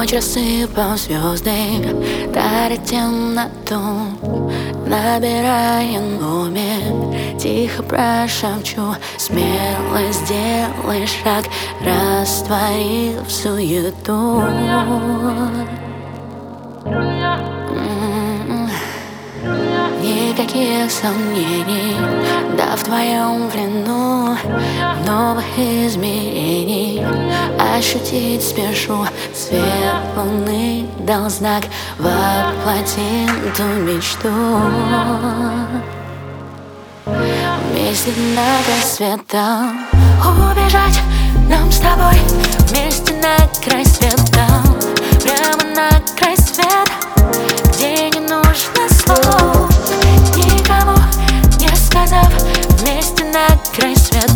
Ночь рассыпал звезды, дарит темноту, набирая номер, тихо прошепчу: смело сделай шаг, растворив суету. Никаких сомнений, да в твоем плену новых измерений. Ощутить спешу, свет луны дал знак, воплотил ту мечту. Вместе на край света, убежать нам с тобой, вместе на край света, прямо на край света, где не нужно слов, никому не сказав, вместе на край света.